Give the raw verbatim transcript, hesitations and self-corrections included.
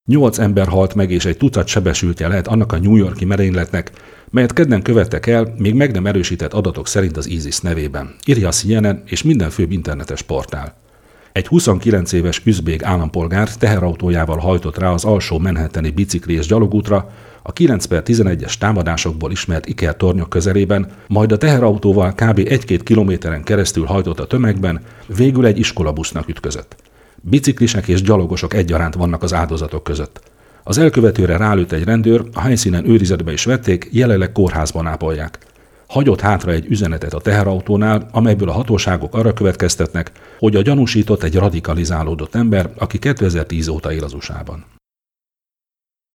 Nyolc ember halt meg és egy tucat sebesültje lehet annak a New York-i merényletnek, melyet kedden követtek el, még meg nem erősített adatok szerint az ISIS nevében, írja a C N N és minden főbb internetes portál. Egy huszonkilenc éves üzbég állampolgár teherautójával hajtott rá az alsó manhattani bicikli és gyalogútra, a kilenc per tizenegyes támadásokból ismert Iker tornyok közelében, majd a teherautóval kb. egy-két kilométeren keresztül hajtott a tömegben, végül egy iskolabusznak ütközött. Biciklisek és gyalogosok egyaránt vannak az áldozatok között. Az elkövetőre rálőtt egy rendőr, a helyszínen őrizetbe is vették, jelenleg kórházban ápolják. Hagyott hátra egy üzenetet a teherautónál, amelyből a hatóságok arra következtetnek, hogy a gyanúsított egy radikalizálódott ember, aki kétezer-tíz óta él az u es á-ban.